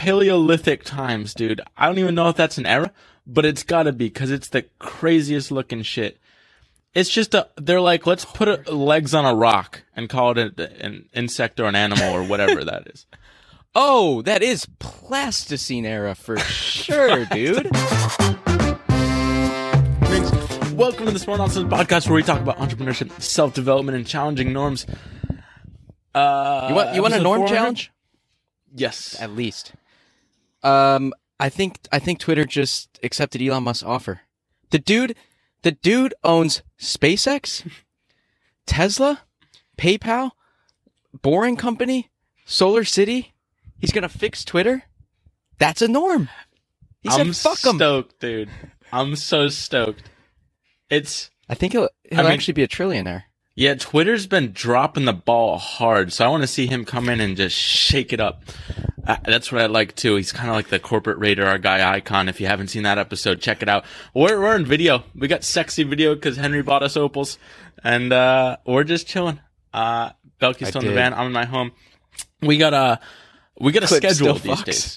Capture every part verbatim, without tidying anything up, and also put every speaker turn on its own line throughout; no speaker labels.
Paleolithic times, dude. I don't even know if that's an era, but it's gotta be, because it's the craziest looking shit. It's just a, they're like, let's put a, legs on a rock and call it a, an insect or an animal or whatever that is.
Oh, that is Pleistocene era for sure, dude.
Welcome to the Smart Nonsense Podcast, where we talk about entrepreneurship, self-development, and challenging norms. Uh,
you want you want a norm challenge?
Yes,
at least. Um, I think I think Twitter just accepted Elon Musk's offer. The dude, the dude owns SpaceX, Tesla, PayPal, Boring Company, Solar City. He's gonna fix Twitter. That's a norm. He said,
I'm
"Fuck him."
Stoked, dude. I'm so stoked. It's.
I think he'll he'll
I mean,
actually be a trillionaire.
Yeah, Twitter's been dropping the ball hard, so I want to see him come in and just shake it up. Uh, that's what I like too. He's kind of like the corporate radar guy icon. If you haven't seen that episode, check it out. We're we're in video. We got sexy video because Henry bought us opals, and uh, we're just chilling. Uh, Belky's still in the van. I'm in my home. We got a we got a
Clip
schedule
still
these
fucks.
days.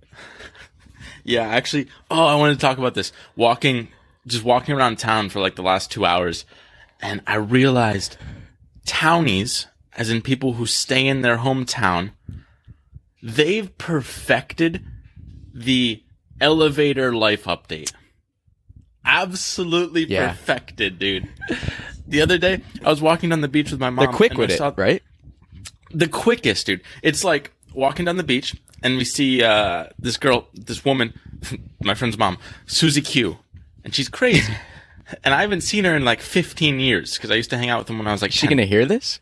Yeah, actually. Oh, I wanted to talk about this. Walking, just walking around town for like the last two hours. And I realized townies, as in people who stay in their hometown, they've perfected the elevator life update. Absolutely
Yeah.
perfected, dude. The other day, I was walking down the beach with my mom.
They're quick
and
with
I
it,
saw
right?
The quickest, dude. It's like walking down the beach, and we see uh, this girl, this woman, my friend's mom, Susie Q, and she's crazy. And I haven't seen her in like fifteen years because I used to hang out with them when I was like
Is she
ten.
gonna hear this?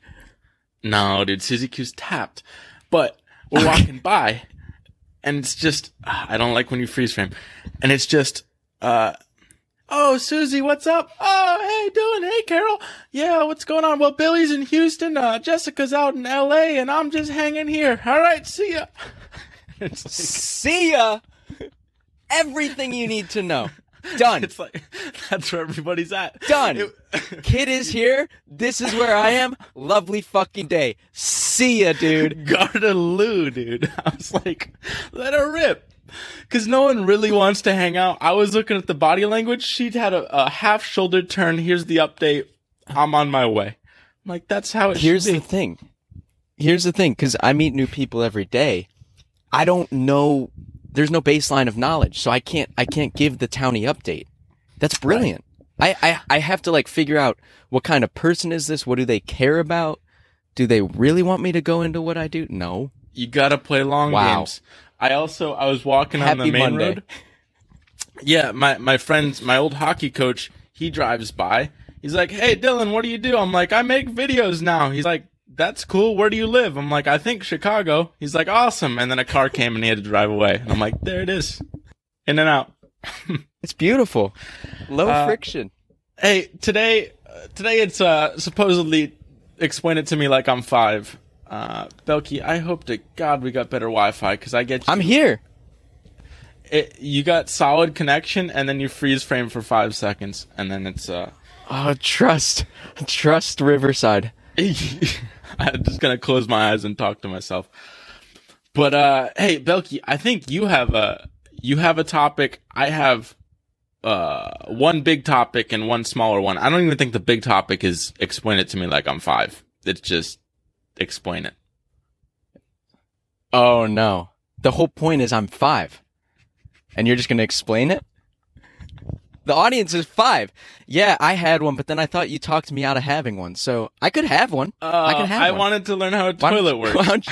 No, dude, Suzy Q's tapped. But we're walking by, and it's just, I don't like when you freeze frame. And it's just, uh, oh, Susie, what's up? Oh, hey, doing? Hey, Carol. Yeah, what's going on? Well, Billy's in Houston, uh, Jessica's out in L A, and I'm just hanging here. All right, see ya. It's like,
See ya. Everything you need to know. Done.
it's like, that's where everybody's at.
Done.
It-
Kid is here. This is where I am. Lovely fucking day. See ya, dude.
Gardeloo, dude. I was like, let her rip. Because no one really wants to hang out. I was looking at the body language. She'd had a, a half shoulder turn. Here's the update. I'm on my way. I'm like, that's how it
Here's
should
the
be.
thing. Here's the thing, because I meet new people every day. I don't know. There's no baseline of knowledge, so I can't. I can't give the townie update. That's brilliant. I, I I have to like figure out what kind of person is this. What do they care about? Do they really want me to go into what I do? No.
You gotta play long
Wow.
games. I also, I was walking on
Happy
the main
Monday.
road. Yeah, my, my friend's, my old hockey coach, he drives by. He's like, hey, Dylan, what do you do? I'm like, I make videos now. He's like, that's cool. Where do you live? I'm like, I think Chicago. He's like, awesome. And then a car came and he had to drive away. And I'm like, there it is. In and out.
It's beautiful. Low
Uh,
friction.
Hey, today, uh, today it's, uh, supposedly, explain it to me like I'm five. Uh, Belky, I hope to God we got better Wi-Fi, cause I get you.
I'm here.
It, you got solid connection and then you freeze frame for five seconds and then it's, uh,
Oh, trust. Trust Riverside.
I'm just gonna close my eyes and talk to myself. But uh, hey, Belky, I think you have a you have a topic. I have uh one big topic and one smaller one. I don't even think the big topic is explain it to me like I'm five. It's just explain it.
Oh, no. The whole point is I'm five. And you're just going to explain it? The audience is five. Yeah, I had one, but then I thought you talked me out of having one. So I could have one.
Uh,
I can have
I
one.
wanted to learn how a
Why don't-
toilet works.
why don't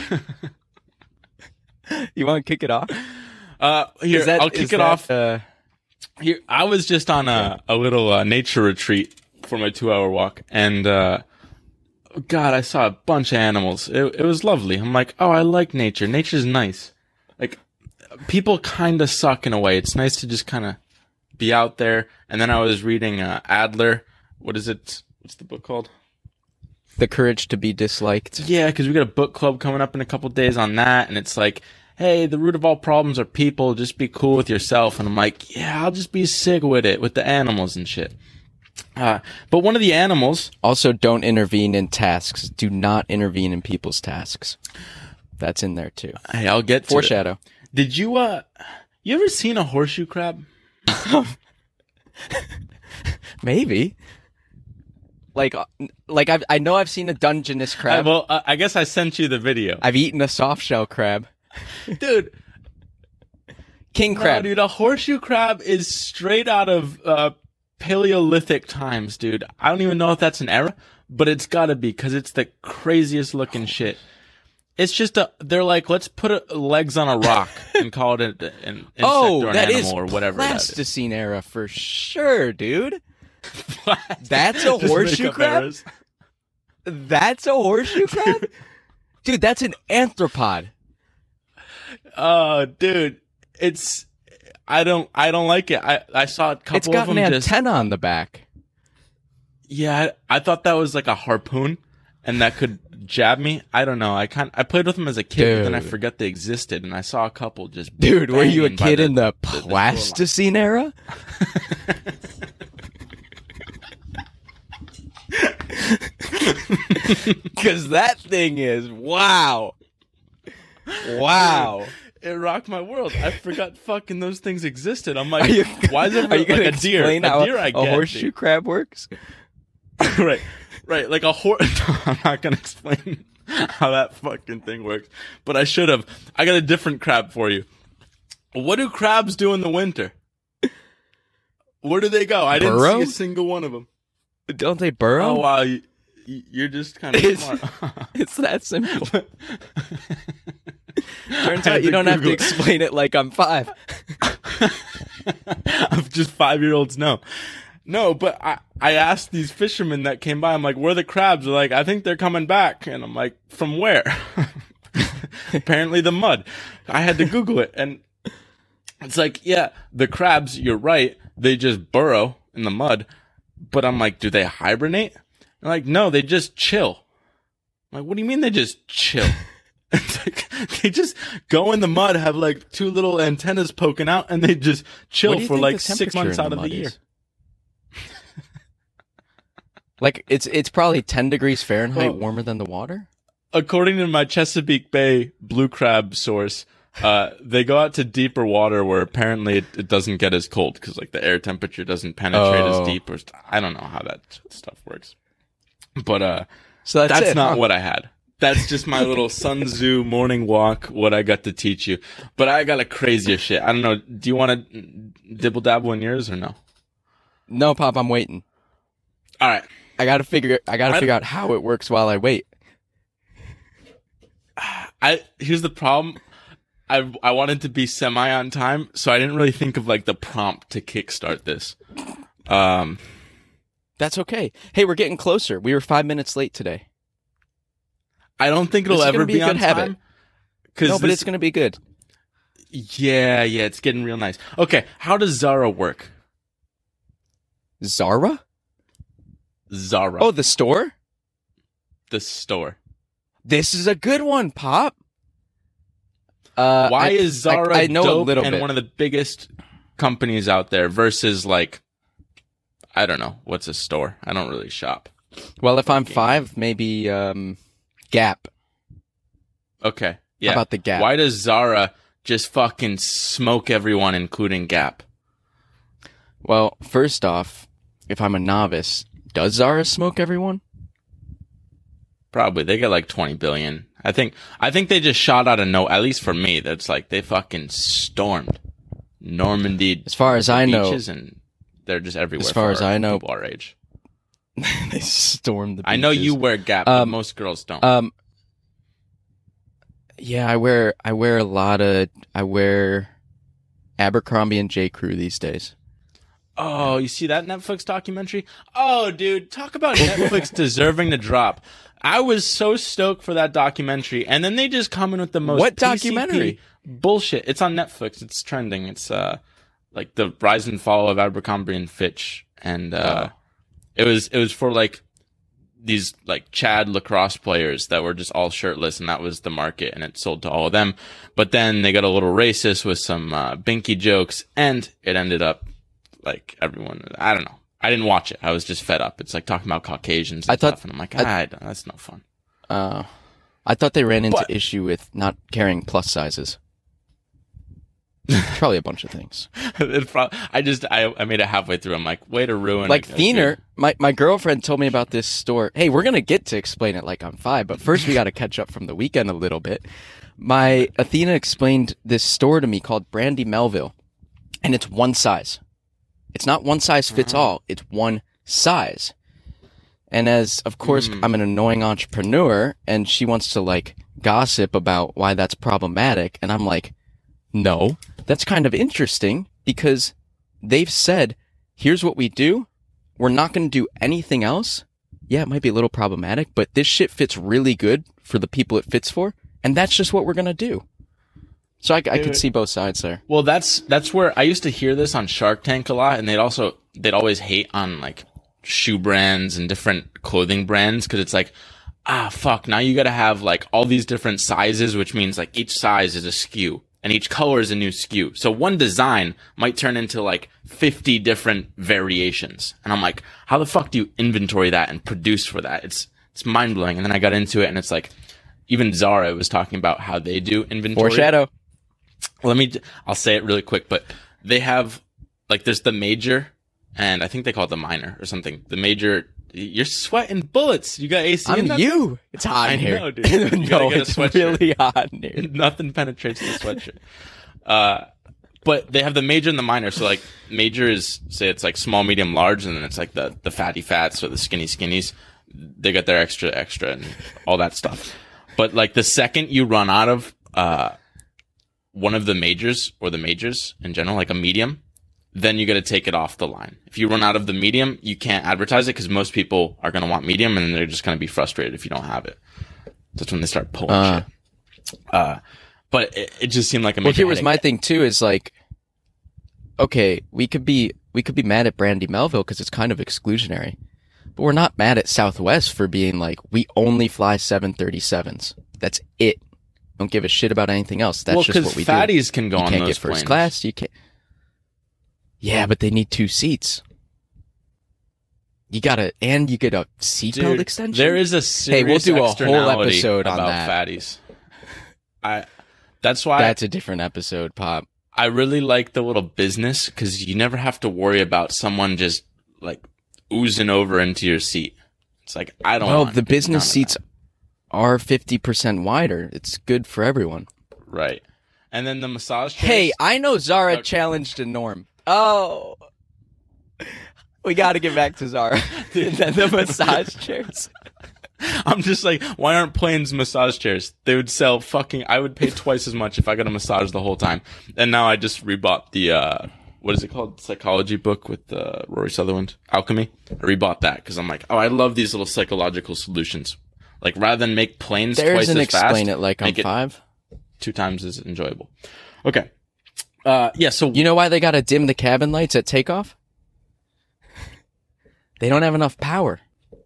you, you want to kick it off?
Uh, here,
Is that-
I'll
is
kick it
that,
off.
Uh,
Here, I was just on a, a little uh, nature retreat for my two-hour walk, and uh, God, I saw a bunch of animals. It, it was lovely. I'm like, oh, I like nature. Nature's nice. Like, people kind of suck in a way. It's nice to just kind of be out there. And then I was reading uh, Adler. What is it? What's the book called?
The Courage to be Disliked.
Yeah, because we got a book club coming up in a couple days on that, and it's like, hey, the root of all problems are people. Just be cool with yourself. And I'm like, yeah, I'll just be sick with it, with the animals and shit. Uh, but one of the animals,
Also, don't intervene in tasks. Do not intervene in people's tasks. That's in there, too.
hey, I'll get to it.
Foreshadow.
Did you uh, you ever seen a horseshoe crab?
Maybe. Like, uh, like I've, I know I've seen a Dungeness crab.
I, well, uh, I guess I sent you the video.
I've eaten a soft shell crab.
Dude.
King crab.
No, dude, a horseshoe crab is straight out of uh, Paleolithic times, dude. I don't even know if that's an era, but it's gotta be, because it's the craziest looking shit. It's just a, they're like, let's put a, legs on a rock and call it an, an insect
oh,
or an
that
animal
is
or whatever that is.
Pleistocene era for sure, dude. That's a
Just
horseshoe
make up
crab?
errors.
That's a horseshoe crab? Dude, that's an arthropod.
Oh, dude, it's, I don't, I don't like it. I, I saw a couple
It's got
of them
an
just,
antenna on the back.
yeah, I thought that was like a harpoon and that could jab me. I don't know. I kind I played with them as a kid, but then I
Dude.
forgot they existed, and I saw a couple just
Dude, were you a
banging by
kid
the-
in the
the- the
Pleistocene era? Because that thing is, wow. Wow.
It rocked my world. I forgot fucking those things existed. I'm like,
Are you,
why is it
are you
like
gonna
a deer?
explain
A
how
deer, I
a
get,
horseshoe
dude.
crab works?
right, right. Like a horse. I'm not gonna explain how that fucking thing works, but I should have. I got a different crab for you. What do crabs do in the winter? Where do they go? I didn't
Burrow?
see a single one of them.
Don't they burrow?
Oh wow, you, you- you're just kind of
It's-
smart.
It's that simple. Turns
I had
out you
to
don't have to
Google it.
explain it like I'm five.
Of just five year olds know. No, but I, I asked these fishermen that came by, I'm like, where are the crabs? They're like, I think they're coming back. And I'm like, from where? Apparently the mud. I had to Google it. And it's like, yeah, the crabs, you're right. They just burrow in the mud. But I'm like, do they hibernate? They're like, no, they just chill. I'm like, what do you mean they just chill? It's like, they just go in the mud, have like two little antennas poking out, and they just
What
chill
do you
for
think
like
the
six
temperature
months
in
out
the
of the
mud
year.
is? Like it's it's probably ten degrees Fahrenheit
Well-
warmer than the water.
According to my Chesapeake Bay blue crab source, uh, they go out to deeper water where apparently it, it doesn't get as cold because like the air temperature doesn't penetrate
Oh.
as deep. Or st- I don't know how that stuff works, but uh,
So that's,
that's
it,
not
huh?
what I had. That's just my little Sun Tzu morning walk. What I got to teach you, but I got a crazier shit. I don't know. Do you want to dibble dabble in yours or no?
No, Pop, I'm waiting.
All right.
I gotta figure. I gotta
I-
figure out how it works while I wait.
I here's the problem. I I wanted to be semi on time, so I didn't really think of like the prompt to kickstart this. Um,
That's okay. Hey, we're getting closer. We were five minutes late today.
I don't think it'll
This is
ever
gonna be
be,
a good
on
habit.
time. Cause
No, but
this-
it's gonna be good.
yeah, yeah, it's getting real nice. Okay, how does Zara work?
Zara?
Zara,
Oh, the store?
the store.
This is a good one, Pop. Uh,
Why
I-
is Zara
I, I know
dope
a little
and
bit.
one of the biggest companies out there versus like, I don't know, what's a store? I don't really shop.
Well, if I'm five, maybe um, Gap.
Okay,
How
yeah.
about the Gap?
Why does Zara just fucking smoke everyone, including Gap?
Well, first off, if I'm a novice, does Zara smoke everyone?
Probably. They get like twenty billion. I think, I think they just shot out a note, at least for me, that's like they fucking stormed Normandy.
As far as I know,
beaches, and they're just everywhere.
As far
for
as I know-
people our age.
they stormed the beaches.
I know you wear Gap, but
Um,
most girls don't.
Um. Yeah, I wear I wear a lot of I wear Abercrombie and J. Crew these days.
Oh, you see that Netflix documentary? Oh, dude, talk about Netflix deserving to drop. I was so stoked for that documentary, and then they just come in with the most
What
P C P
documentary?
bullshit. It's on Netflix. It's trending. It's uh like the rise and fall of Abercrombie and Fitch, and uh
Oh.
it was it was for like these like Chad lacrosse players that were just all shirtless, and that was the market, and it sold to all of them. But then they got a little racist with some uh, binky jokes, and it ended up like everyone. I don't know. I didn't watch it. I was just fed up. It's like talking about Caucasians and
I thought-
stuff, and I'm like,
I-
ah, that's no fun.
Uh, I thought they ran into
But-
issue with not carrying plus sizes. It's probably a bunch of things.
It's prob- I just I, I made it halfway through. I'm like, way to ruin.
Like
it.
Thiener, my, my girlfriend told me about this store. Hey, we're going to get to explain it like I'm five, but first we got to catch up from the weekend a little bit. My Athena explained this store to me called Brandy Melville, and it's one size. It's not one size fits
Uh-huh.
all. It's one size. And as, of course,
Mm.
I'm an annoying entrepreneur, and she wants to, like, gossip about why that's problematic, and I'm like, no, that's kind of interesting, because they've said, here's what we do. We're not going to do anything else. Yeah, it might be a little problematic, but this shit fits really good for the people it fits for, and that's just what we're going to do. So I, I could see both sides there.
Well, that's that's where I used to hear this on Shark Tank a lot, and they'd also they'd always hate on like shoe brands and different clothing brands because it's like, ah, fuck, now you got to have like all these different sizes, which means like each size is a S K U and each color is a new S K U. So one design might turn into like fifty different variations, and I'm like, how the fuck do you inventory that and produce for that? It's it's mind blowing. And then I got into it, and it's like, even Zara was talking about how they do inventory.
Foreshadow.
Let me, I'll say it really quick, but they have, like, there's the major, and I think they call it the minor or something. The major, you're sweating bullets. You got A C in
I'm
that?
you. It's hot
I
in here.
know, dude. You gotta
no,
get a
it's
sweatshirt.
really hot in here.
Nothing penetrates the sweatshirt. Uh, but they have the major and the minor. So, like, major is, say it's like small, medium, large, and then it's like the, the fatty fats or the skinny skinnies. They got their extra, extra, and all that stuff. But, like, the second you run out of, uh, one of the majors or the majors in general, like a medium, then you got to take it off the line. If you run out of the medium, you can't advertise it because most people are going to want medium, and they're just going to be frustrated if you don't have it. That's when they start pulling
Uh.
shit. Uh, but it, it just seemed like a
Well,
major
here was my
headache.
thing too. Is like, okay, we could be we could be mad at Brandy Melville because it's kind of exclusionary, but we're not mad at Southwest for being like, we only fly seven thirty-sevens. That's it. Don't give a shit about anything else. That's
well,
just what we do.
fatties can go
You
on
can't
those
get first
planes.
class. You can't. Yeah, but they need two seats. You gotta, and you get a seatbelt
Dude,
extension.
there is a serious
Hey, we'll do a whole
externality
episode on
about
that.
fatties. I. That's why
That's a different episode, Pop.
I really like the little business because you never have to worry about someone just like oozing over into your seat. It's like, I don't
Well,
want
the
none
business
of
seats
that.
are fifty percent wider. It's good for everyone.
Right. And then the massage chairs.
Hey, I know Zara
Okay.
challenged a norm. Oh. We got to get back to Zara. And then the massage chairs.
I'm just like, why aren't planes massage chairs? They would sell fucking, I would pay twice as much if I got a massage the whole time. And now I just rebought the, uh, what is it called? Psychology book with uh, Rory Sutherland, Alchemy. I rebought that because I'm like, oh, I love these little psychological solutions. Like, rather than make planes
There's
twice
an
as fast,
explain it like I'm
make it
five.
two times as enjoyable. Okay. Uh, yeah, so
You know why they got to dim the cabin lights at takeoff? They don't have enough power.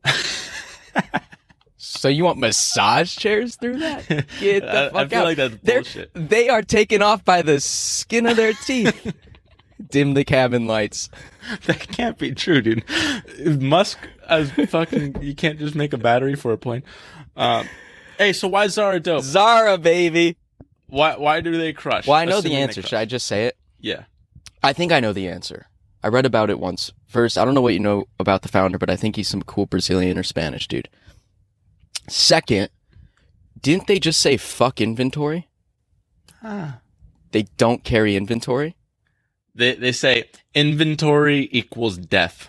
So you want massage chairs through that? Get the
I- I
fuck
feel
out.
like that's
They're-
bullshit.
They are taken off by the skin of their teeth. Dim the cabin lights.
that can't be true, dude. Musk as fucking, you can't just make a battery for a plane. Um, hey, so why is Zara dope?
Zara, baby.
Why why do they crush?
Well, I know the
Assuming they
answer.
crush.
Should I just say it?
Yeah.
I think I know the answer. I read about it once. First, I don't know what you know about the founder, but I think he's some cool Brazilian or Spanish dude. Second, didn't they just say fuck inventory?
Ah.
They don't carry inventory?
They they say inventory equals death.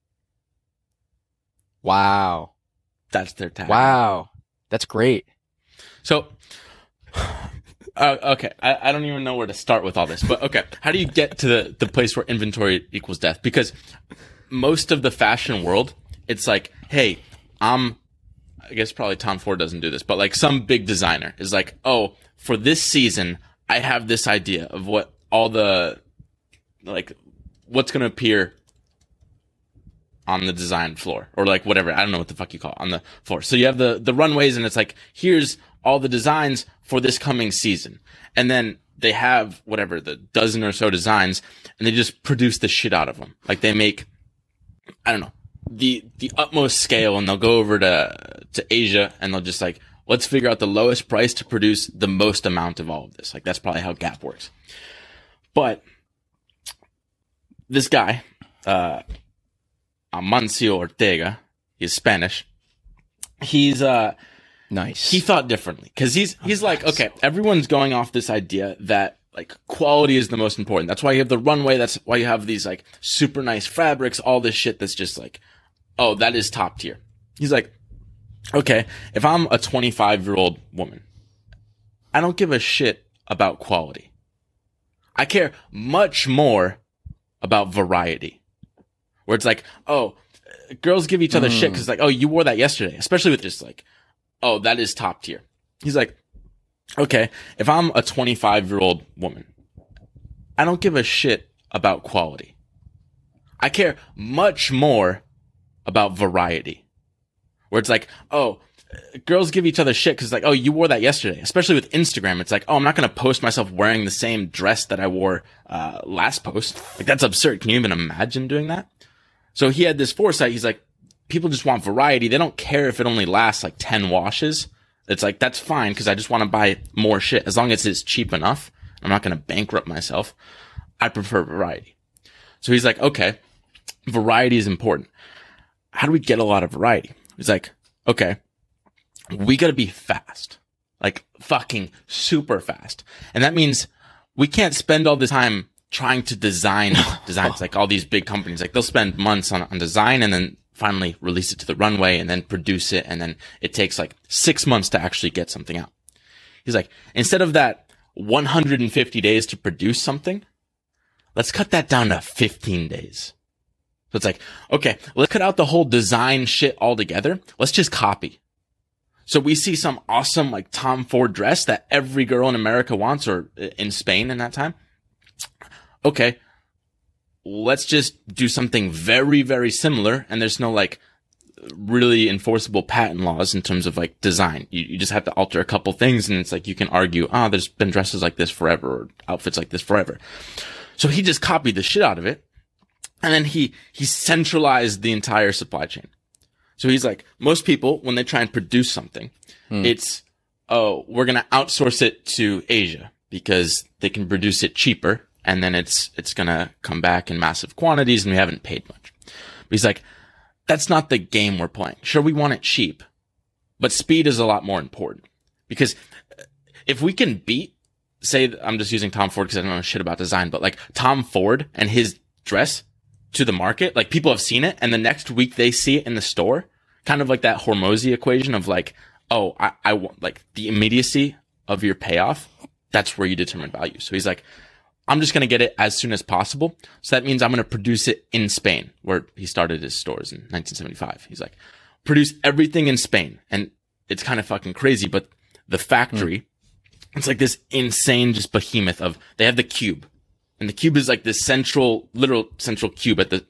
Wow.
That's their tag.
Wow. That's great.
So, uh, okay, I, I don't even know where to start with all this, but okay, how do you get to the, the place where inventory equals death? Because most of the fashion world, it's like, hey, I'm, I guess probably Tom Ford doesn't do this, but like some big designer is like, oh, for this season, I have this idea of what all the, like, what's going to appear on the design floor or like whatever. I don't know what the fuck you call it on the floor. So you have the, the runways and it's like, here's all the designs for this coming season. And then they have whatever, the dozen or so designs and they just produce the shit out of them. Like they make, I don't know, the, the utmost scale and they'll go over to, to Asia and they'll just like, let's figure out the lowest price to produce the most amount of all of this. Like that's probably how Gap works. But this guy, uh, Amancio Ortega, he's Spanish. He's, uh,
Nice.
he thought differently. Cause he's, he's like, okay, everyone's going off this idea that like quality is the most important. That's why you have the runway. That's why you have these like super nice fabrics, all this shit that's just like, oh, that is top tier. He's like, okay, if I'm a twenty-five year old woman, I don't give a shit about quality. I care much more about variety. Where it's like, oh, girls give each other mm. shit because like, oh, you wore that yesterday. Especially with just like, oh, that is top tier. He's like, okay, if I'm a twenty-five year old woman, I don't give a shit about quality. I care much more about variety. Where it's like, oh, girls give each other shit because like, oh, you wore that yesterday. Especially with Instagram, it's like, oh, I'm not going to post myself wearing the same dress that I wore uh last post. Like, that's absurd. Can you even imagine doing that? So he had this foresight. He's like, people just want variety. They don't care if it only lasts like ten washes. It's like, that's fine because I just want to buy more shit. As long as it's cheap enough, I'm not going to bankrupt myself. I prefer variety. So he's like, okay, variety is important. How do we get a lot of variety? He's like, okay, we got to be fast, like fucking super fast. And that means we can't spend all the time trying to design designs. Like all these big companies, like they'll spend months on, on design and then finally release it to the runway and then produce it. And then it takes like six months to actually get something out. He's like, instead of that one hundred fifty days to produce something, let's cut that down to fifteen days. So it's like, okay, let's cut out the whole design shit altogether. Let's just copy. So we see some awesome like Tom Ford dress that every girl in America wants, or in Spain in that time. Okay, let's just do something very, very similar. And there's no like really enforceable patent laws in terms of like design. You, you just have to alter a couple things. And it's like, you can argue, ah, oh, there's been dresses like this forever, or outfits like this forever. So he just copied the shit out of it. And then he, he centralized the entire supply chain. So he's like, most people, when they try and produce something, hmm. it's, oh, we're going to outsource it to Asia because they can produce it cheaper. And then it's, it's going to come back in massive quantities and we haven't paid much. But he's like, that's not the game we're playing. Sure, we want it cheap, but speed is a lot more important, because if we can beat, say, I'm just using Tom Ford because I don't know shit about design, but like Tom Ford and his dress to the market, like people have seen it and the next week they see it in the store, kind of like that Hormozy equation of like, oh, I, I want like the immediacy of your payoff. That's where you determine value. So he's like, I'm just going to get it as soon as possible. So that means I'm going to produce it in Spain, where he started his stores in nineteen seventy-five. He's like, produce everything in Spain. And it's kind of fucking crazy, but the factory, mm. it's like this insane just behemoth of, they have the cube. And the cube is like this central, literal central cube at the,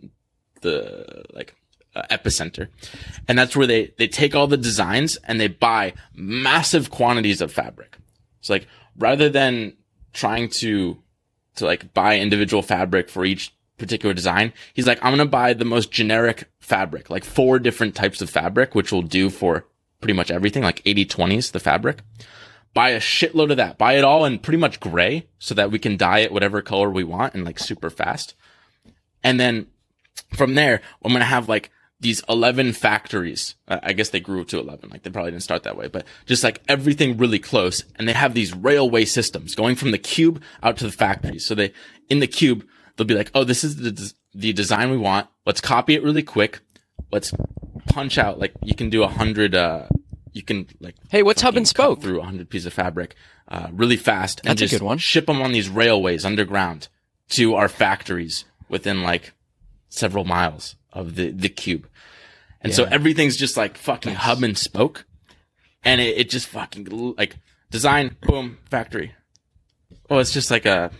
the like uh, epicenter. And that's where they, they take all the designs and they buy massive quantities of fabric. So like, rather than trying to, to like buy individual fabric for each particular design, he's like, I'm going to buy the most generic fabric, like four different types of fabric, which will do for pretty much everything, like eighty twenties, the fabric. Buy a shitload of that. Buy it all in pretty much gray so that we can dye it whatever color we want and like super fast. And then from there, I'm going to have like these eleven factories. Uh, I guess they grew to eleven. Like they probably didn't start that way, but just like everything really close. And they have these railway systems going from the cube out to the factories. So they, in the cube, they'll be like, oh, this is the, the design we want. Let's copy it really quick. Let's punch out. Like you can do a hundred, uh, you can like,
hey, what's hub and spoke
through a hundred pieces of fabric, uh, really fast, and
That's
just
a good one.
ship them on these railways underground to our factories within like several miles of the, the cube. And yeah. so everything's just like fucking nice. Hub and spoke. And it, it just fucking like design, boom, factory. Oh, it's just like a,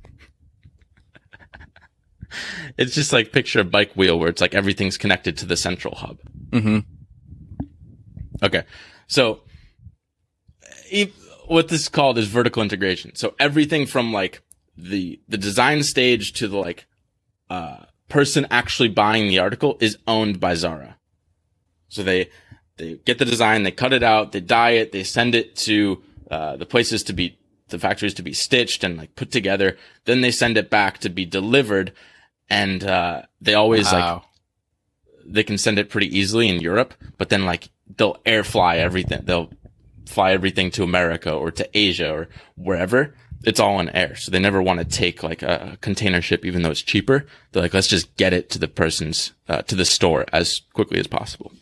it's just like picture a bike wheel where it's like everything's connected to the central hub.
Mm-hmm.
Okay. So e- what this is called is vertical integration. So everything from like the, the design stage to the like, uh, person actually buying the article is owned by Zara. So they, they get the design, they cut it out, they dye it, they send it to, uh, the places to be, the factories to be stitched and like put together. Then they send it back to be delivered. And, uh, they always
Wow.
like, they can send it pretty easily in Europe, but then like they'll air fly everything. They'll fly everything to America or to Asia or wherever. It's all in air. So they never want to take like a container ship, even though it's cheaper. They're like, let's just get it to the person's, uh, to the store as quickly as possible.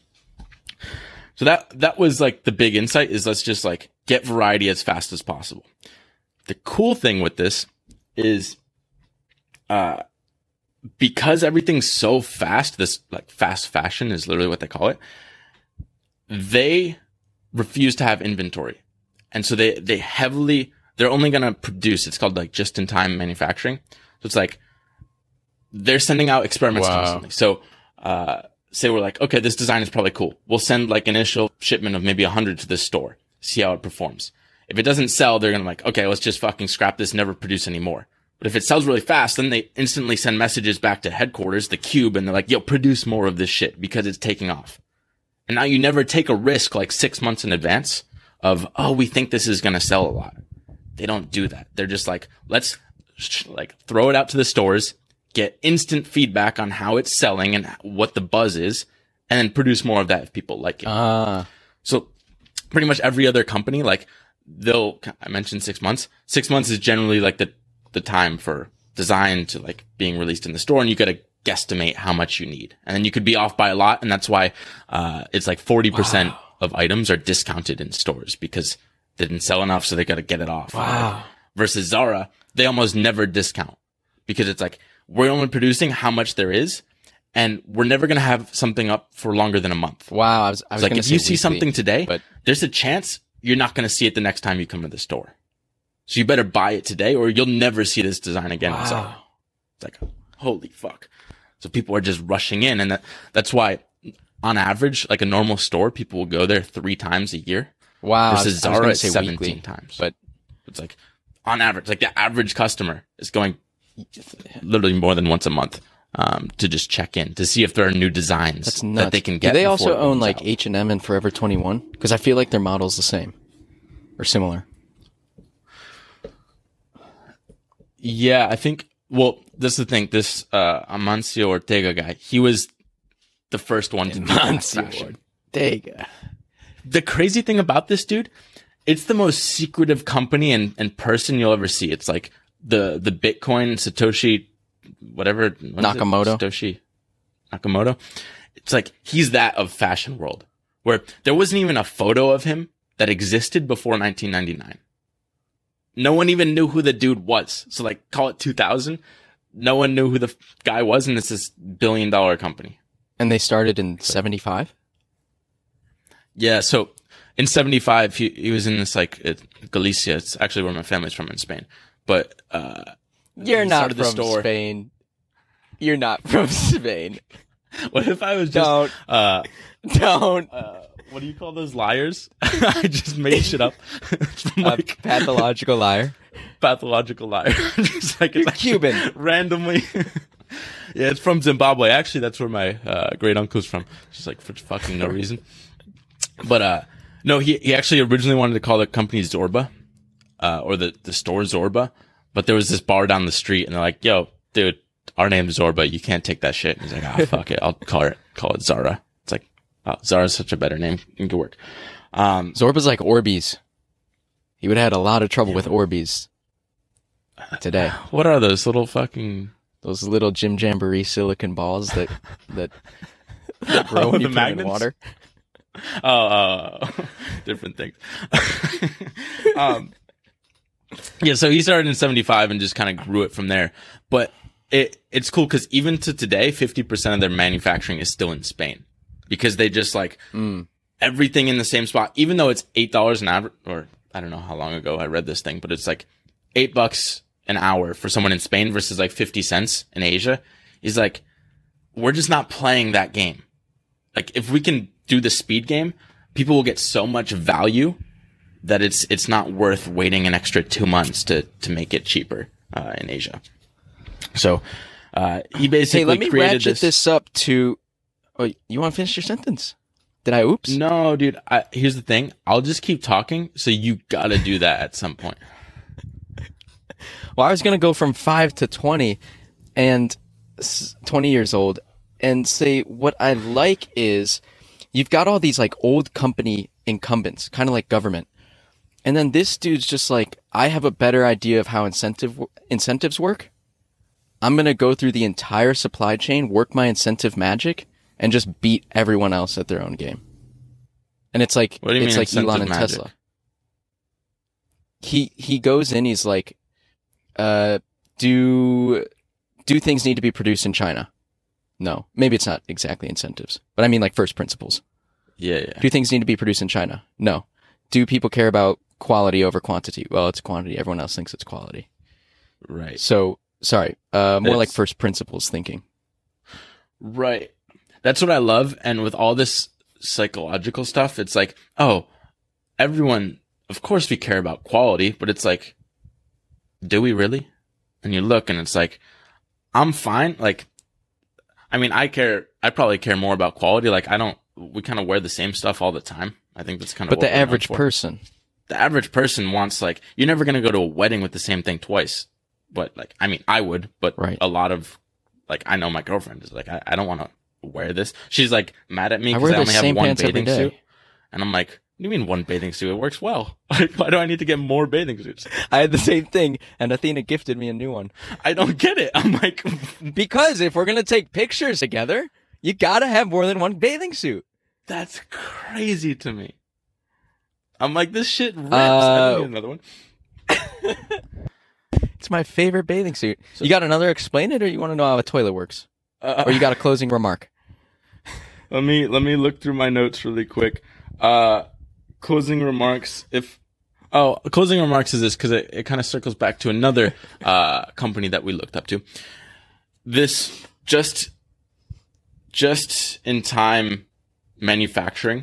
So that, that was like the big insight is let's just like get variety as fast as possible. The cool thing with this is, uh, because everything's so fast, this like fast fashion is literally what they call it. They refuse to have inventory. And so they, they heavily, they're only going to produce. It's called like just in time manufacturing. So it's like they're sending out experiments
Wow.
constantly. So, uh, say we're like, okay, this design is probably cool. We'll send like initial shipment of maybe a hundred to this store, see how it performs. If it doesn't sell, they're going to like, okay, let's just fucking scrap this, never produce anymore. But if it sells really fast, then they instantly send messages back to headquarters, the cube, and they're like, yo, produce more of this shit because it's taking off. And now you never take a risk like six months in advance of, oh, we think this is going to sell a lot. They don't do that. They're just like, let's sh- like throw it out to the stores, get instant feedback on how it's selling and what the buzz is, and then produce more of that if people like it.
Ah.
So pretty much every other company, like they'll, I mentioned six months. Six months is generally like the, the time for design to like being released in the store, and you got to guesstimate how much you need. And then you could be off by a lot. And that's why, uh, it's like forty percent wow. of items are discounted in stores because they didn't sell enough. So they got to get it off.
Wow.
Versus Zara, they almost never discount because it's like, we're only producing how much there is, and we're never going to have something up for longer than a month.
Wow. I was, I was
like,
gonna
if
say
you see
weekly,
something today,
but
there's a chance you're not going to see it the next time you come to the store. So you better buy it today or you'll never see this design again.
Wow.
So it's like, holy fuck. So people are just rushing in. And that, that's why on average, like a normal store, people will go there three times a year.
wow.
Versus
I was, I was
Zara
gonna
is
say
seventeen
weekly,
times.
but
It's like on average, like the average customer is going literally more than once a month, um, to just check in to see if there are new designs
that's nuts.
that they can get.
Do they
before
also
it
own
comes
like
out.
H and M and Forever twenty-one? Because I feel like their model's the same or similar.
Yeah, I think, well, this is the thing. This, uh, Amancio Ortega guy, he was the first one to do fast fashion.
Ortega.
The crazy thing about this dude, it's the most secretive company and, and person you'll ever see. It's like the, the Bitcoin Satoshi, whatever. what is it?
Nakamoto.
Satoshi Nakamoto. It's like, he's that of fashion world where there wasn't even a photo of him that existed before nineteen ninety-nine. No one even knew who the dude was. So like, call it two thousand. No one knew who the guy was. And it's this billion dollar company.
And they started in seventy-five?
Yeah. So in seventy-five, he, he was in this like it, Galicia. It's actually where my family's from in Spain. But, uh,
You're
he
not
started
from
the store.
Spain. You're not from Spain.
What if I was just,
Don't.
uh,
Don't.
uh, what do you call those liars? I just made shit up. From
A
like
pathological liar.
pathological liar. just like, it's
You're
actually
Cuban.
randomly. Yeah, it's from Zimbabwe. Actually, that's where my uh, great uncle's from. Just like for fucking no reason. But uh, no, he he actually originally wanted to call the company Zorba, uh, or the the store Zorba. But there was this bar down the street, and they're like, "Yo, dude, our name's Zorba. You can't take that shit." And he's like, "Ah, fuck it. I'll call it call it Zara." It's like, oh, Zara's such a better name. It could work. Um,
Zorba's like Orbeez. He would have had a lot of trouble with Orbeez today.
what are those little fucking?
Those little Jim Jamboree silicon balls that that, that grow
Oh,
when you
the
put them in
magnets?
water.
Oh, uh, different things. um, yeah, so he started in seventy-five and just kind of grew it from there. But it it's cool because even to today, fifty percent of their manufacturing is still in Spain because they just like
Mm.
everything in the same spot, even though it's eight dollars an hour, or I don't know how long ago I read this thing, but it's like eight bucks an hour for someone in Spain versus like fifty cents in Asia. He's like, we're just not playing that game. Like if we can do the speed game, people will get so much value that it's, it's not worth waiting an extra two months to, to make it cheaper, uh, in Asia. So, uh, he basically
Hey, let me
created
ratchet
this.
this up to. Oh, you want to finish your sentence? Did I? Oops.
No, dude, I, here's the thing. I'll just keep talking. So you gotta do that at some point.
Well, I was going to go from five to twenty and s- twenty years old and say what I like is you've got all these like old company incumbents, kind of like government. And then this dude's just like, I have a better idea of how incentive incentives work. I'm going to go through the entire supply chain, work my incentive magic, and just beat everyone else at their own game. And it's like,
What do you
it's
mean
like Elon
incentive
and
magic?
Tesla. He, he goes in, he's like, uh, do, do things need to be produced in China? No, maybe it's not exactly incentives, but I mean like first principles.
Yeah, yeah.
Do things need to be produced in China? No. Do people care about quality over quantity? Well, it's quantity. Everyone else thinks it's quality.
Right.
So, sorry, uh, more
It's-
like first principles thinking.
Right. That's what I love. And with all this psychological stuff, it's like, oh, everyone, of course we care about quality, but it's like, do we really? And you look and it's like, I'm fine. Like, I mean, I care, I probably care more about quality. Like, I don't, we kind of wear the same stuff all the time. I think that's kind of
But
what
the
we're known
average
for.
person,
The average person wants, like, you're never going to go to a wedding with the same thing twice. But like, I mean, I would, but
Right.
a lot of, like, I know my girlfriend is like, I, I don't want to wear this. She's like mad at me
I
because
wear
I,
the
only have
same
one
pants every
bathing
day.
suit. And I'm like, what do you mean one bathing suit? It works well. Like, why do I need to get more bathing suits?
I had the same thing, and Athena gifted me a new one.
I don't get it. I'm like,
Because if we're going to take pictures together, you got to have more than one bathing suit.
that's crazy to me. I'm like, this shit rips. I
Uh,
don't need another one.
It's my favorite bathing suit. You got another explain it, or you want to know how a toilet works?
Uh,
Or you got a closing remark?
Let me let me look through my notes really quick. Uh, closing remarks. If oh, closing remarks is this because it, it kind of circles back to another uh company that we looked up to. This just just in time manufacturing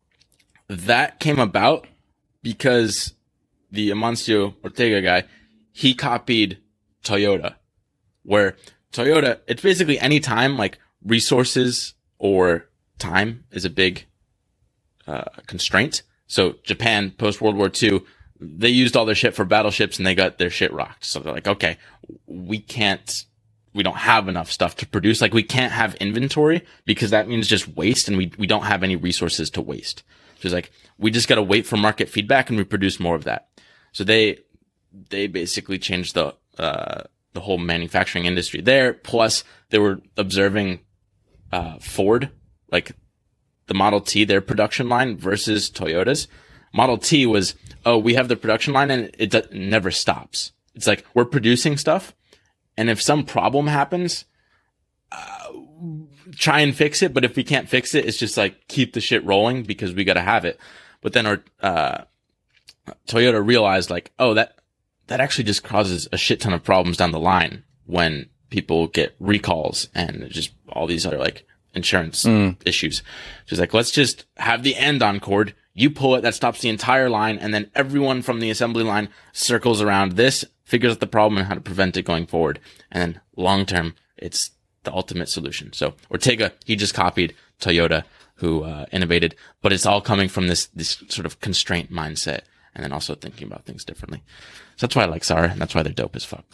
that came about because the Amancio Ortega guy, he copied Toyota, where Toyota, it's basically any time like resources or time is a big uh, constraint. So Japan, post World War Two, they used all their shit for battleships and they got their shit rocked. So they're like, okay, we can't, we don't have enough stuff to produce. Like we can't have inventory because that means just waste and we, we don't have any resources to waste. So it's like, we just got to wait for market feedback and we produce more of that. So they, they basically changed the, uh, the whole manufacturing industry there. Plus they were observing Uh, Ford, like the Model T, their production line versus Toyota's. Model T was, oh, we have the production line and it do- never stops. It's like we're producing stuff, and if some problem happens, uh, try and fix it. But if we can't fix it, it's just like keep the shit rolling because we got to have it. But then our uh, Toyota realized, like, oh, that that actually just causes a shit ton of problems down the line when people get recalls and just all these other like insurance
Mm.
issues. She's like, let's just have the end on cord. You pull it, that stops the entire line. And then everyone from the assembly line circles around this, figures out the problem and how to prevent it going forward. And then long term, it's the ultimate solution. So Ortega, he just copied Toyota, who uh, innovated, but it's all coming from this, this sort of constraint mindset. And then also thinking about things differently. So that's why I like Zara. And that's why they're dope as fuck.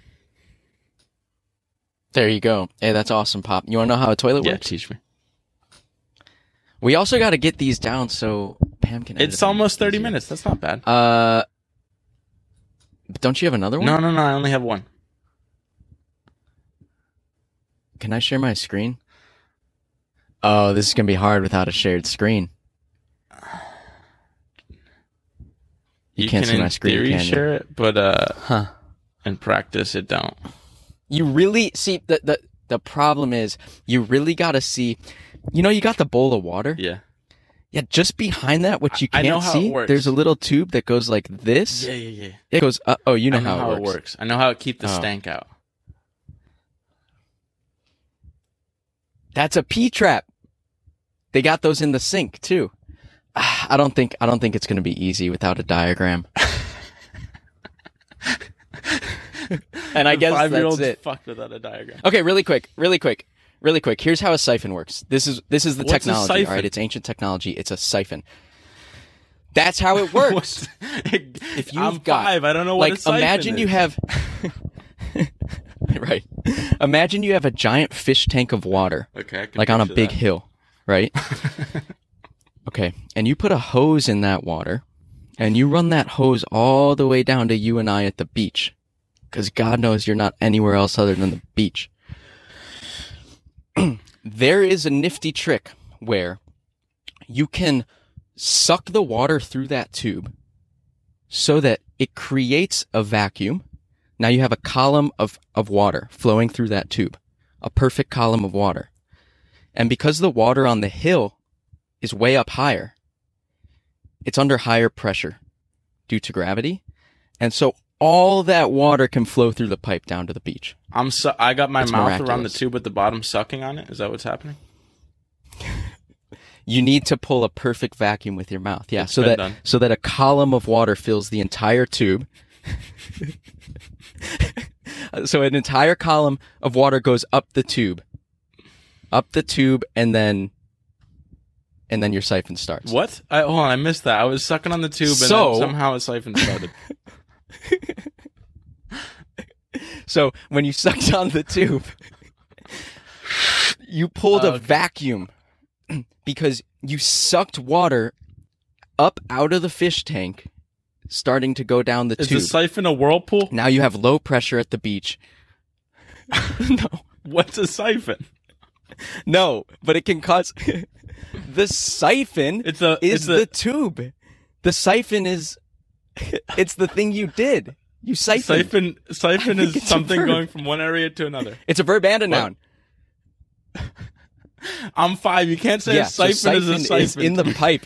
There you go. Hey, that's awesome, Pop. You want to know how a toilet
Yeah,
works?
teach me.
We also got to get these down so Pam can edit
It's
them
almost thirty
easier.
minutes. That's not bad.
Uh, but don't you have another one?
No, no, no. I only have one.
Can I share my screen? Oh, this is going to be hard without a shared screen. You, can't
can
see my
in
screen,
theory
can you?
share it, but uh,
Huh.
in practice, it don't.
You really see the the the problem is you really got to see. You know, you got the bowl of water.
Yeah.
Yeah, just behind that, what you
I
can't
know how it
see,
works.
there's a little tube that goes like this.
Yeah, yeah, yeah.
It goes. Uh, oh, you know,
I know
how, it, works.
I know how to keep the
Oh.
stank out.
That's a P trap. They got those in the sink too. Ah, I don't think I don't think it's going to be easy without a diagram. And I guess that's
Five-year-old's
it.
fucked without a diagram.
Okay, really quick, really quick, really quick. Here's how a siphon works. This is this is the
What's a
technology.
siphon?
All right, it's ancient technology. It's a siphon. That's how it works.
If you've I'm got five, I don't know what
like
a siphon
imagine
is.
you have right. Imagine you have a giant fish tank of water,
okay,
like on a big
that.
hill, right? Okay, and you put a hose in that water, and you run that hose all the way down to you and I at the beach, because God knows you're not anywhere else other than the beach. There is a nifty trick where you can suck the water through that tube so that it creates a vacuum. Now you have a column of, of water flowing through that tube, a perfect column of water. And because the water on the hill is way up higher, it's under higher pressure due to gravity. And so all that water can flow through the pipe down to the beach.
I'm su- I got my
It's
mouth
miraculous.
around the tube at the bottom sucking on it. Is that what's happening?
You need to pull a perfect vacuum with your mouth. Yeah,
It's
so
been
that
done.
so that a column of water fills the entire tube. So an entire column of water goes up the tube. Up the tube and then and then your siphon starts.
What? I, hold on, I missed that. I was sucking on the tube and
So-
then somehow a siphon started.
So when you sucked on the tube, you pulled a
Okay.
vacuum because you sucked water up out of the fish tank, starting to go down the
Is
tube.
the siphon a whirlpool?
Now you have low pressure at the beach. No,
What's a siphon?
no, but it can cause the siphon
It's a
is
it's a
the tube. The siphon is it's the thing you did. You siphon.
siphon. Siphon
I think
is
it's a
something
verb.
going from one area to another.
It's a verb and a
What?
noun.
I'm five. You can't say
Yeah,
a siphon,
so
is a siphon.
is in the pipe.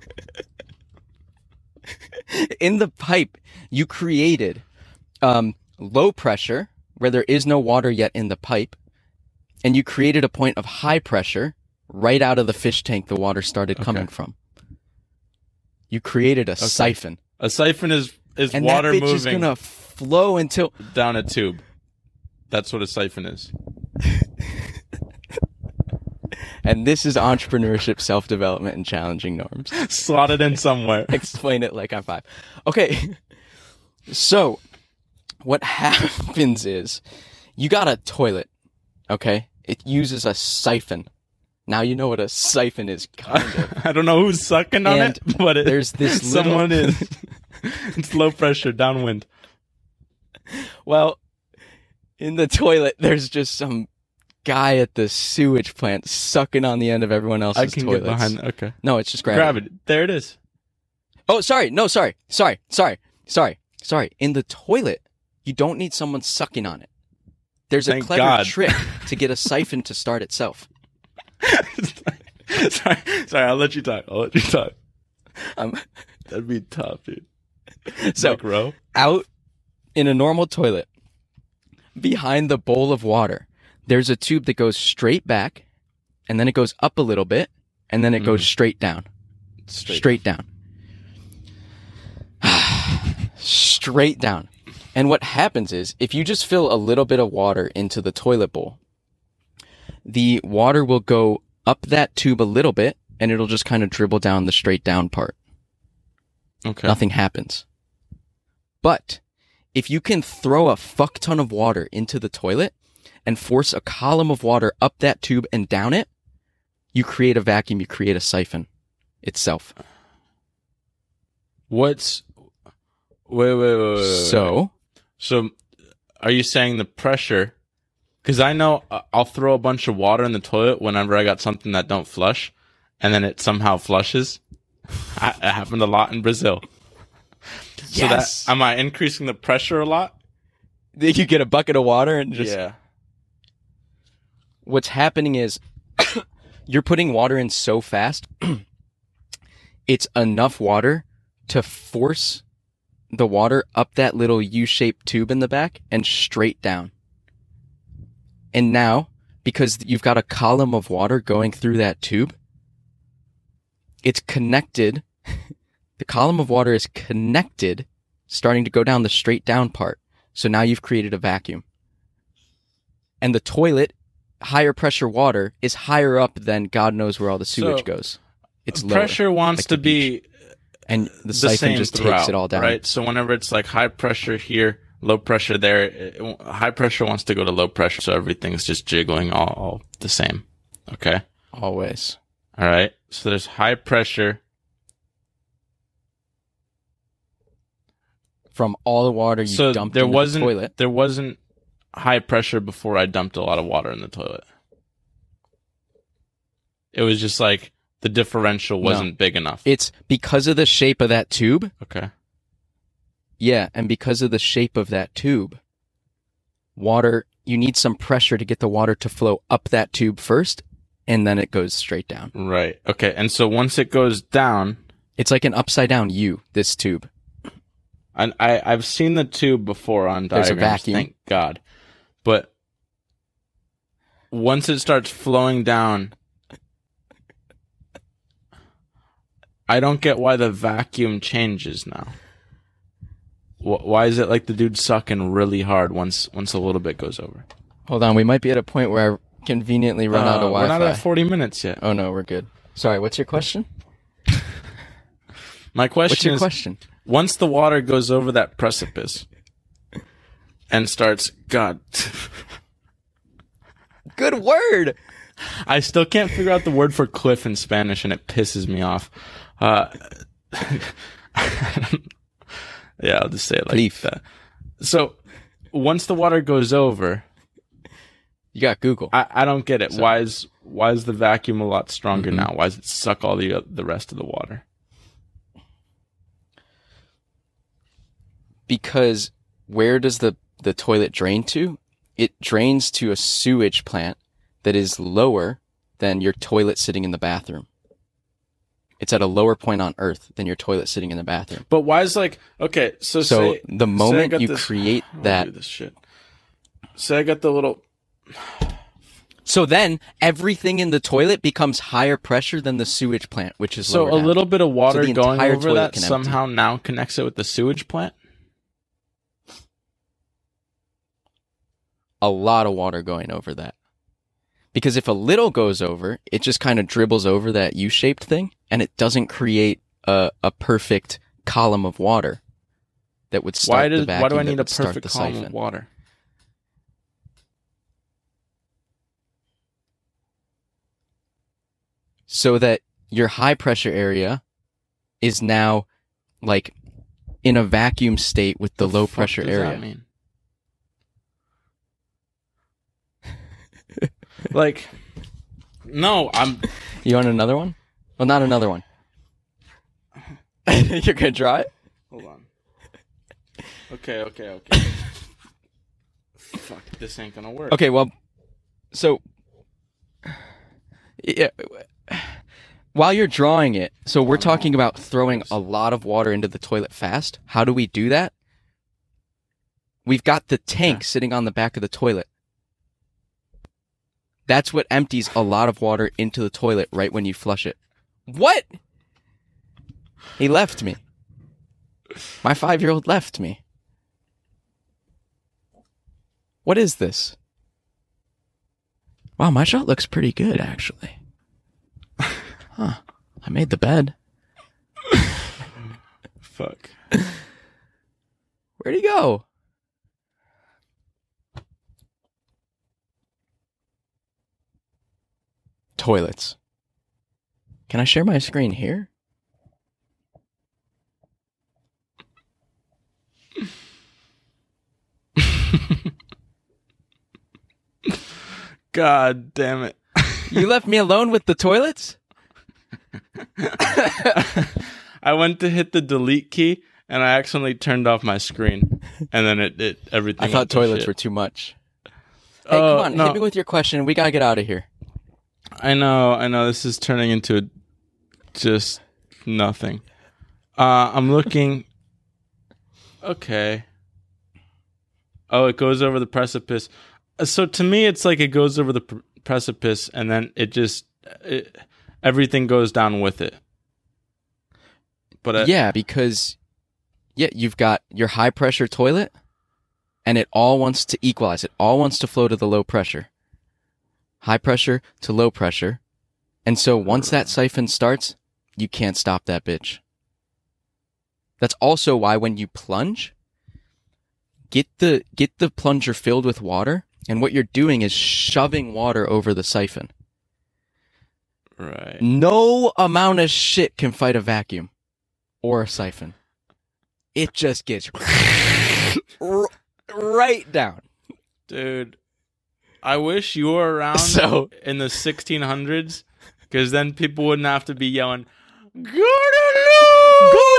In the pipe, you created um, low pressure where there is no water yet in the pipe, and you created a point of high pressure right out of the fish tank the water started coming
Okay.
from. You created a siphon,
A siphon is is
and
water
that bitch
moving
is gonna flow until
down a tube. That's what a siphon is.
And this is entrepreneurship, self-development, and challenging norms.
Slot it in somewhere.
Explain it like I'm five. Okay. So, what happens is you got a toilet, okay? It uses a siphon. Now you know what a siphon is, kind of.
I don't know who's sucking on
And
it, but it,
there's this little-
someone is. It's low pressure, downwind.
Well, in the toilet, there's just some guy at the sewage plant sucking on the end of everyone else's
I can
toilets.
get behind. Okay,
No, it's just gravity.
gravity. There it is.
Oh, sorry. No, sorry. Sorry. Sorry. Sorry. Sorry. In the toilet, you don't need someone sucking on it. There's a
Thank
clever
God.
trick to get a siphon to start itself.
sorry, sorry. I'll let you talk. I'll let you talk.
Um,
That'd be tough, dude.
so
Like row.
out in a normal toilet, behind the bowl of water, there's a tube that goes straight back, and then it goes up a little bit, and then it goes straight down.
Straight.
Straight down. Straight down. And what happens is, if you just fill a little bit of water into the toilet bowl, the water will go up that tube a little bit, and it'll just kind of dribble down the straight down part.
Okay.
Nothing happens. But if you can throw a fuck ton of water into the toilet and force a column of water up that tube and down it, you create a vacuum, you create a siphon itself.
What's? Wait, wait, wait, wait. wait, wait.
So,
So, are you saying the pressure? Because I know uh, I'll throw a bunch of water in the toilet whenever I got something that don't flush, and then it somehow flushes. I, it happened a lot in Brazil. So
yes,
that, am I increasing the pressure a lot?
you get a bucket of water and just
yeah.
what's happening is you're putting water in so fast, it's enough water to force the water up that little U-shaped tube in the back and straight down. And now, because you've got a column of water going through that tube, it's connected. The column of water is connected, starting to go down the straight down part. So now you've created a vacuum. And the toilet, higher pressure water, is higher up than God knows where all the sewage
So,
goes. It's lower.
Pressure wants
like
to
the
be
And the,
the
siphon
same
just
throughout,
takes it all down.
right? So whenever it's like high pressure here, low pressure there, it, high pressure wants to go to low pressure, so everything's just jiggling all, all the same. Okay?
Always.
All right? So there's high pressure.
From all the water you
So
dumped
there
into
wasn't,
the toilet.
there wasn't high pressure before I dumped a lot of water in the toilet. It was just like the differential wasn't
No.
big enough.
It's because of the shape of that tube.
Okay.
Yeah, and because of the shape of that tube, water, you need some pressure to get the water to flow up that tube first, and then it goes straight down.
Right. Okay. And so once it goes down,
It's like an upside down U, this tube.
I, I I've seen the tube before on
There's a
diagrams.
vacuum.
Thank God. But once it starts flowing down, I don't get why the vacuum changes now. Wh- Why is it like the dude sucking really hard once once a little bit goes over?
Hold on, we might be at a point where I conveniently run out of
Uh,
Wi-Fi.
We're not at forty minutes yet.
Oh no, we're good. Sorry, what's your question?
My question
What's your
is,
question?
once the water goes over that precipice and starts, God,
Good word.
I still can't figure out the word for cliff in Spanish, and it pisses me off. Uh, yeah, I'll just say it like
Cliff.
that. So, once the water goes over,
You got Google.
I, I don't get it.
So-
Why is why is the vacuum a lot stronger
Mhm.
now? Why does it suck all the the rest of the water?
Because where does the, the toilet drain to? It drains to a sewage plant that is lower than your toilet sitting in the bathroom. It's at a lower point on Earth than your toilet sitting in the bathroom.
But why is like okay? So
So
say,
the
say I
moment
got
you
this-
create
I wanna
that,
do this shit. Say I got the little.
so then everything in the toilet becomes higher pressure than the sewage plant, which is
So
lower
a
down.
little bit of water
the
going
entire
over
toilet
that
can empty.
somehow now connects it with the sewage plant.
A lot of water going over that. Because if a little goes over, it just kind of dribbles over that U-shaped thing, and it doesn't create a, a perfect column of water that would start
Why
the
does
vacuum.
why do I
that
need a
would start
perfect
the
column
siphon.
of water?
So that your high pressure area is now like in a vacuum state with the, low
fuck
pressure
does that
area.
mean? Like, no, I'm.
You want another one? Well, not another one. You're gonna draw it?
Hold on. Okay, okay, okay. Fuck, this ain't gonna work.
Okay, well, so yeah, while you're drawing it, so we're talking about throwing a lot of water into the toilet fast. How do we do that? We've got the tank
Yeah.
sitting on the back of the toilet. That's what empties a lot of water into the toilet right when you flush it. What? He left me. My five-year-old left me. What is this? Wow, my shot looks pretty good, actually. Huh. I made the bed.
Fuck.
Where'd he go? Toilets. Can I share my screen here?
God damn it.
You left me alone with the toilets?
I went to hit the delete key and I accidentally turned off my screen, and then it, it everything.
I thought
went to
toilets
shit.
were too much. Hey,
Oh,
come on,
no.
hit me with your question. We gotta get out of here.
I know, I know. This is turning into just nothing. Uh, I'm looking. Okay. Oh, it goes over the precipice. Uh, So to me, it's like it goes over the pr- precipice, and then it just it, everything goes down with it. But uh,
Yeah, because yeah, you've got your high pressure toilet, and it all wants to equalize. It all wants to flow to the low pressure. High pressure to low pressure. And so once that siphon starts, you can't stop that bitch. That's also why when you plunge, get the get the plunger filled with water, and what you're doing is shoving water over the siphon.
Right.
No amount of shit can fight a vacuum or a siphon. It just gets r- right down.
Dude, I wish you were around
So-
in the sixteen hundreds, because then people wouldn't have to be yelling, "Go to Lou!